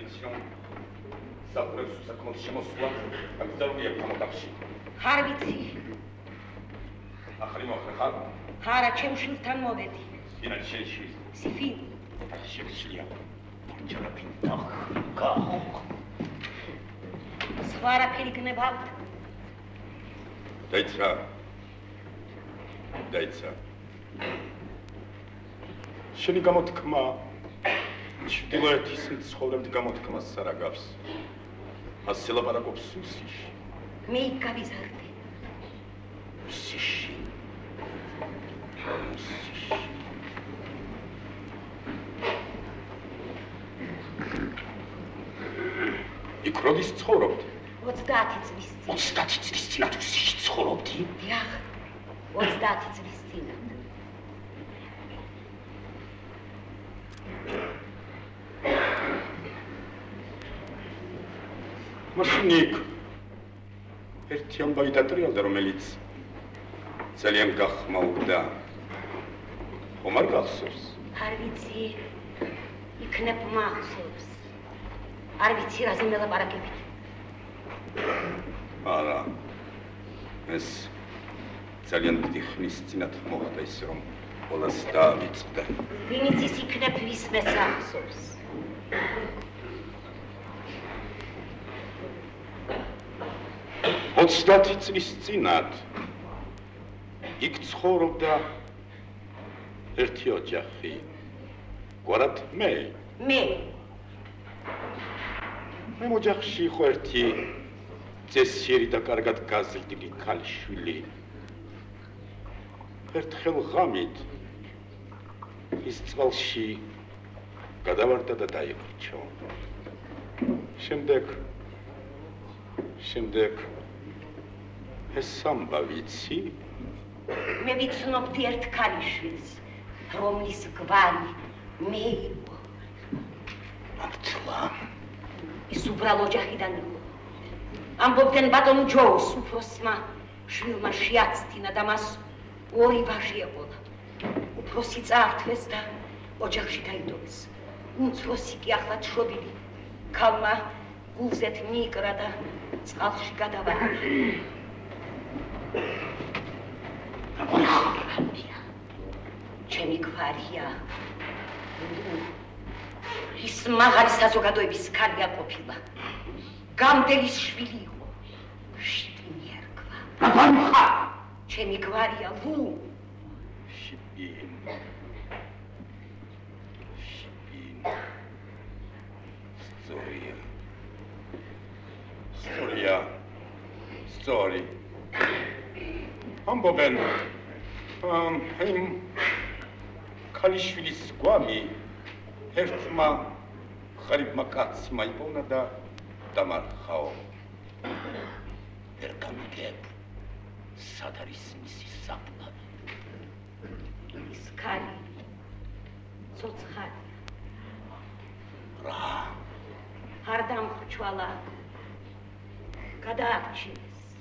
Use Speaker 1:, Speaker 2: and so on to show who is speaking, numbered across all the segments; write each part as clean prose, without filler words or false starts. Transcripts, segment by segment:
Speaker 1: ვიცი რომ საფრთხეს საკმაოდ შემოსულა აკრძალულია გამოტახში.
Speaker 2: არ ვიცი.
Speaker 1: ახალი მოხდა ხარ?
Speaker 2: არა, ჩემ შვილთან მოვედი.
Speaker 1: ვინ არის შენი შვილი?
Speaker 2: სიფინ.
Speaker 1: შევშლია.
Speaker 3: ჯერაფინ დახკა.
Speaker 2: სხვა არაფერი გნებავთ.
Speaker 1: დაიცა. დაიცა. შენი გამოთქმა ჩრდილოეთის მცხოვრებთ გამოთქმას არ აგავს. ასე ლაპარაკობს სუსიში.
Speaker 2: მე იქ გავიზარდე.
Speaker 1: სუსიში. იქ როდის ცხოვრობთ?
Speaker 2: 30 წლის წინ.
Speaker 3: 30 წლის წინ სუსიში ცხოვრობდი?
Speaker 2: დიახ, 30 წლის წინ.
Speaker 1: მაშინ იქ ერთი ამბავი დატრიალდა, რომელიც ძალიან გახმაურდა. ხომ არ გახსოვს?
Speaker 2: არ ვიცი, იქნებ მახსოვს. არ ვიცი, რაზე მელაპარაკებით.
Speaker 1: არა. ეს ძალიან დიდი ხნის წინათ მოხდა ის, რომ ყველას დაავიწყდა.
Speaker 2: ვინც ის იქნებ ვისმეს ახსოვს.
Speaker 1: ოცდათი წლის წინათ იქ ცხოვრობდა ერთი ოჯახი. გვარად მე.
Speaker 2: მე
Speaker 1: ოჯახში იყო ერთი წესიერი და კარგად გაზრდილი ქალიშვილი. ერთხელ ღამით ის წყალში გადავარდა და დაიხრჩო. შემდეგ ეს ამბავიცი
Speaker 2: მე ვიცნობდი ერთ ქალიშვილს, რომლის გვარი მე იყო.
Speaker 3: მართლა
Speaker 2: ის უბრალო ოჯახიდან იყო. ამბობდნენ ბატონ ჯოუს უფროსმა შვილმა შეაცდინა და მას 2 ვაჟი ეყოლა. უფროსი წაართვეს და ოჯახში დაიდოვეს. უმცროსი კი ახლა შობილი. ქალმა გულზეთ მიიკრა და წყალში გადავარდა. ჩემი გვარია. ის მაღალი საზოგადოების ქალია ყოფილა. გამდელის შვილი იყო. შტინი ერქვა.
Speaker 3: აბანხა!
Speaker 2: ჩემი გვარია ლუ.
Speaker 1: შტინ. სწორი. ამბობენ იმ ქალიშვილის გვამი ერთმა ღარიბმა კაცმა იპოვნა და დამარხაო.
Speaker 3: ვერ გამიგებ, სად არის მისი საფლავი?
Speaker 2: ის ქალი ცოცხალია.
Speaker 3: რა?
Speaker 2: არ დამხრჩვალა. გადაარჩინეს.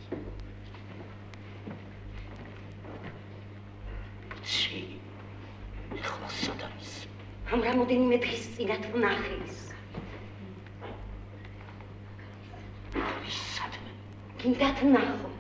Speaker 3: τσι, ეხლა სად არის?
Speaker 2: ამ რამოდენიმე დღის წინათ ვნახე ის.
Speaker 3: ის სადმე?
Speaker 2: გინდათ ნახოთ.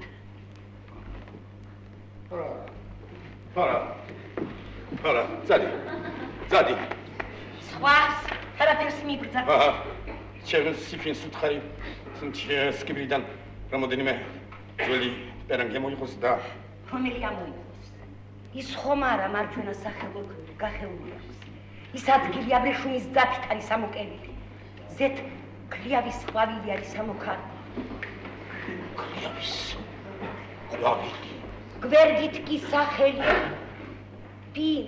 Speaker 1: არა, ძადი.
Speaker 2: სხვას არაფერს მიბრძადა.
Speaker 1: ჩემ სიფინს უთხარი სკიბრიდან რამოდენიმე ძველი პერანგი მოიყოს და
Speaker 2: რომელი ამოიღოს? ის ხომ არა მარჯვენა სახელო გახეული აქვს. ის ადგილი აბრეშუმის ძაფით არის ამოკელილი. ზეთ ქლიავის ყვავილი არის ამოქარი.
Speaker 3: ქლიავის ყვავილი?
Speaker 2: გვერდით კი სახელია. ბინ.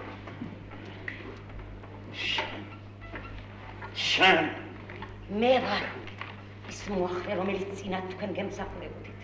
Speaker 3: შენ?
Speaker 2: მე ვარ ის მოახლე, რომელიც წინათ თქვენ გემსახურებოდით.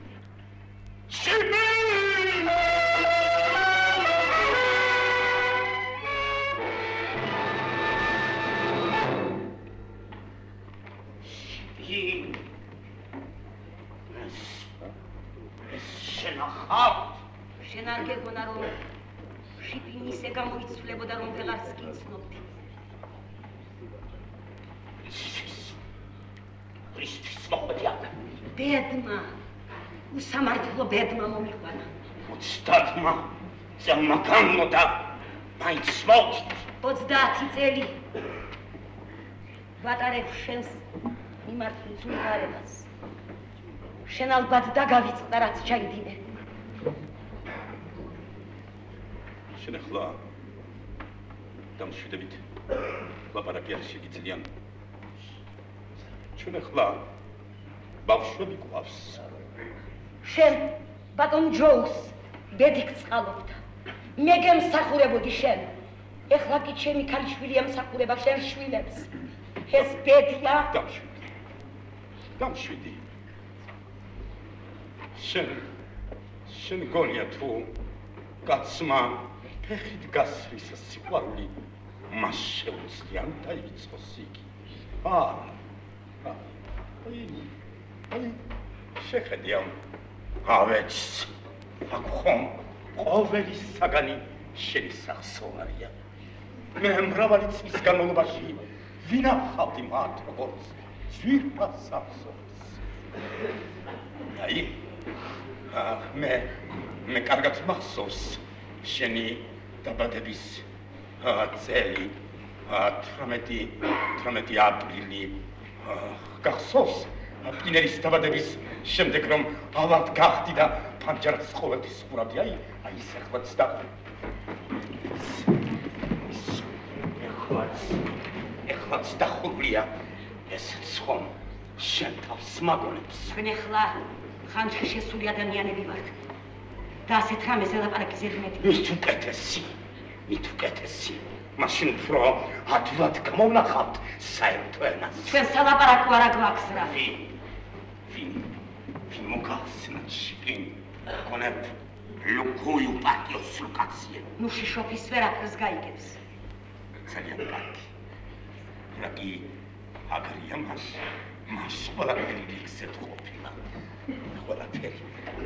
Speaker 2: შენ არ გეგონა რომ შიპინი ისე გამოიცვლებოდა რომ ვეღარც კი ცნობდი.
Speaker 3: რისთვის მოხვედი აქ?
Speaker 2: ბედმა, უსამართლო ბედმა მომიყვანა.
Speaker 3: 30-მა წელმა განმოდა, მაინც მოვდით.
Speaker 2: 30 წელი ვატარებ შენს მიმართულ უმღარებას. შენ ალბათ დაგავიწყდა, რაც ჩაიდინე.
Speaker 1: შენ ახლა დამშვიდებით ლაპარაკი არ შეგიძლიან. ჩვენ ახლა ბავშვები გვყავს.
Speaker 2: შენ ბატონ ჯოუს ბედი გწყალობდა. მე გემსახურებოდი შენ. ეხლა კი ჩემი ქალიშვილი ემსახურება შენ შვილებს. ეს ბედია?
Speaker 1: დამშვიდი. შენ გონია თუ კაცმა ფეხით გასვლის სიყვარული მას შეუძლია დაიწყოს იგი. აი, შეხედე ამ ავეჯს. აქ ხომ ყოველი საგანი შენი სახსოვარია. მე მრავალი წლის განმავლობაში ვინახავდი მათ როგორც ძვირფას სახსოვს. აი, მე კარგად მახსოვს შენი დაბადების წელი 18 აპრილი. გახსოვს პინერის დაბადების შემდეგ რომ ავად გახდი და პანჯარას ყოველთვის ხურავდი. აი ის ახლაც და ეხლაც დახურულია ესეც ხომ შენ თავს მაგონებს.
Speaker 2: ჩვენ ახლა ხანში შესული ადამიანები ვართ და ასეთ რამეზე ლაპარაკი ზედმეტი.
Speaker 3: მით უკეთესი. მაშინ უფრო ადვილად გამოვნახავთ საერთო ენას.
Speaker 2: ჩვენ სალაპარაკო არა გვაქვს რა.
Speaker 3: ვინ მოგახსენათ შიგნით გონებ ლუქუიუ პატიოს ლუკაცია.
Speaker 2: ნუ შიშოფის ვერაფერს გაიგებს.
Speaker 3: ძალიან კარგი. რაგი აგრია მას ყველაფერი იქცეთ ყოფილა. ყველაფერი.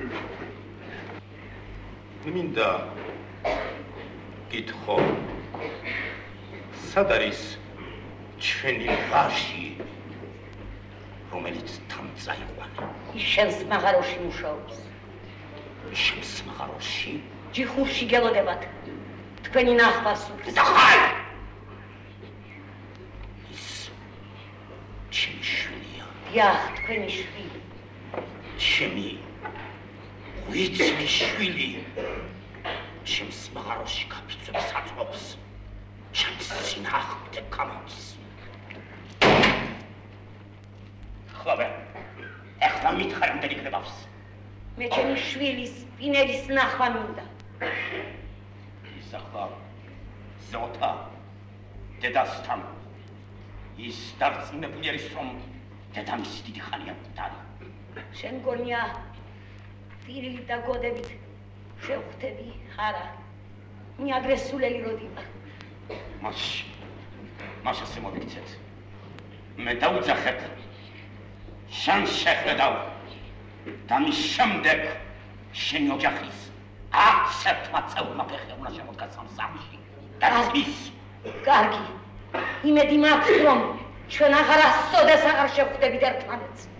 Speaker 1: მინდა გითხო სად არის
Speaker 3: ჩვენი ვაჟი, რომელიც თან წაიყვანა?
Speaker 2: ის შენს მაღაროში მუშაობს.
Speaker 3: შენს მაღაროში?
Speaker 2: ჯიხურში გელოდებათ. თქვენი ნახვა სურს.
Speaker 3: დახარ! ის ჩემი შვილია.
Speaker 2: დიახ, თქვენი შვილი.
Speaker 3: ჩემი ვიცი შვილი. ჩემს მაღაროში გაფიცვებს აწყობს. ჩემს წინააღმდეგ გამოდის. ეხლა მითხარ იმდენი გნებავს.
Speaker 2: მე ჩემი შვილის პინერის ნახვა მინდა.
Speaker 3: ის ახლა ზოთა დედასთან ის დარწმუნებული არის რომ დედამისი დიდი ხანია მკვდარი.
Speaker 2: შენ გონია პირით და გოდებით შევხვდები არა. მე აგრესულელი როდი ვარ.
Speaker 3: მას ასე მოვიქცეთ. მე დაუძახებ შენ შეხედავ და მის შემდეგ შენი ოჯახის 10 წელმა ფეხი უნდა შემოდგას ამ სამში და ის
Speaker 2: კარგი იმედი მაქვს რომ ჩვენ აღარასოდეს აღარ შევხვდებით ერთმანეთს.